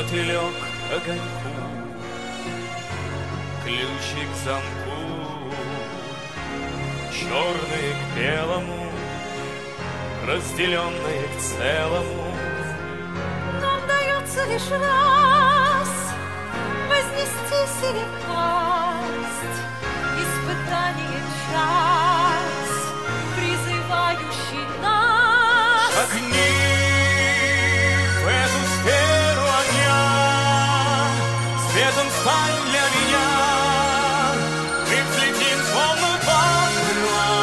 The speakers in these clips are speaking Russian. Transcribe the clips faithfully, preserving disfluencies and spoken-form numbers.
мотылек к огоньку, ключик к замку, черное к белому, разделенное к целому. Нам дается лишь раз вознестись или пасть, испытание час, призывающий нас. Шагни в эту сферу огня, светом стань для меня, мы взлетим словно два крыла.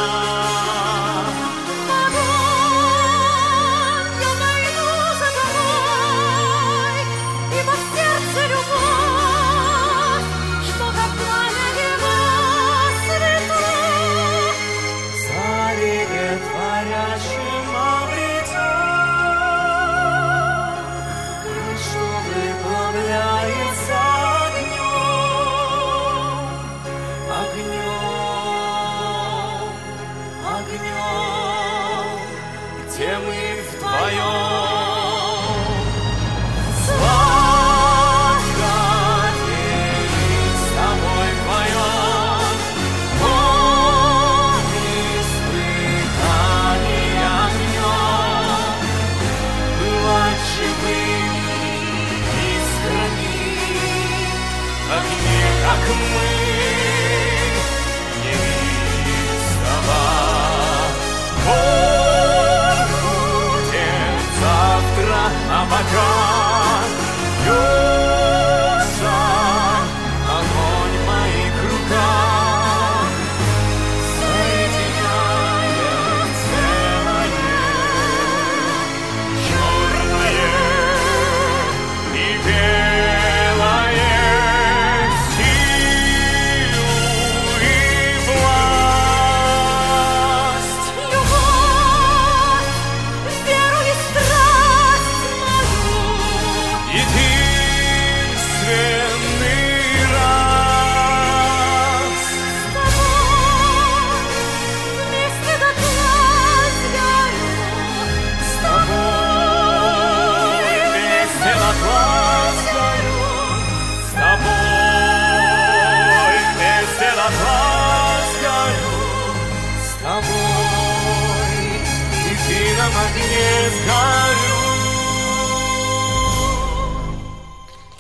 Огонь, я найду за тобой, ибо в сердце любовь, что как пламя вина святое. В заливе творящем обретем, что выплавляется огнем, огнем, огнем, где мы вдвоем. Сладко делить с тобой вдвоем море испытаний огнем, бывать живыми искрами, как не как мы, невистово. Он будет завтра, а пока бьется огонь в моих руках, соединяет целое, черное и белое, силу и власть. Любовь, веру и страсть мою, Единственный раз. с тобой вместе до тла сгорю, с тобой Вместе на глаз горю, с тобой вместе на глаз горю, с тобой в едином огне сгорю.